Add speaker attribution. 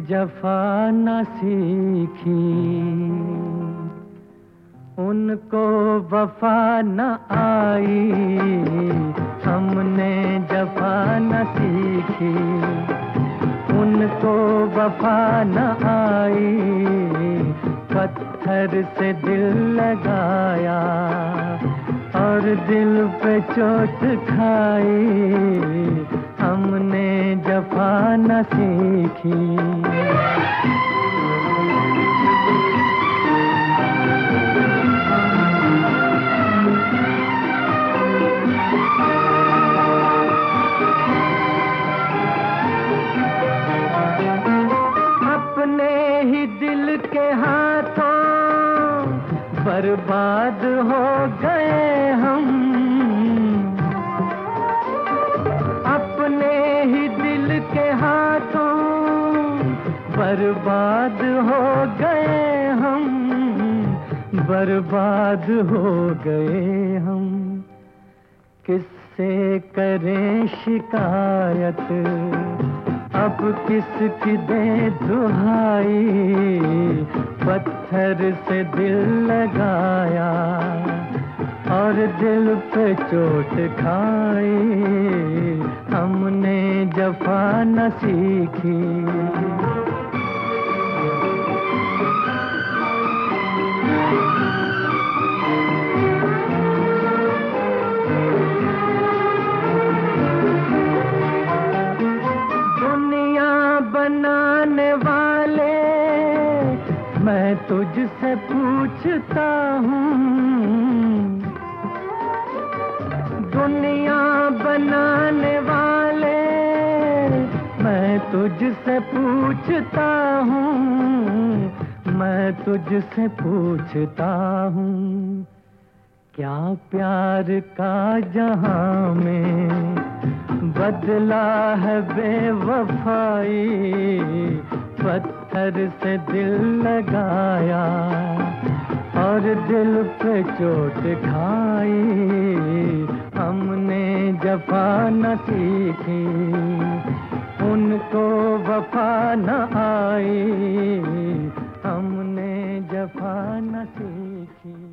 Speaker 1: जफा न सीखी, उनको वफा न आई। हमने जफा न सीखी, उनको वफा न आई। पत्थर से दिल लगाया और दिल पे चोट खाई। हमने जफा न सीखी। अपने ही दिल के हाथों बर्बाद हो गए हम। अपने ही दिल के हाथों बर्बाद हो गए हम। बर्बाद हो गए हम। किससे करें शिकायत, अब किसकी दे दुहाई। पत्थर से दिल लगाया और दिल पे चोट खाई। हमने जफा न सीखी। बनाने वाले मैं तुझसे पूछता हूँ। दुनिया बनाने वाले मैं तुझसे पूछता हूँ। मैं तुझसे पूछता हूँ, क्या प्यार का जहां में बदला है बेवफाई। पत्थर से दिल लगाया और दिल पे चोट खाई। हमने जफा न सीखी, उनको वफा न आई। हमने जफा न सीखी।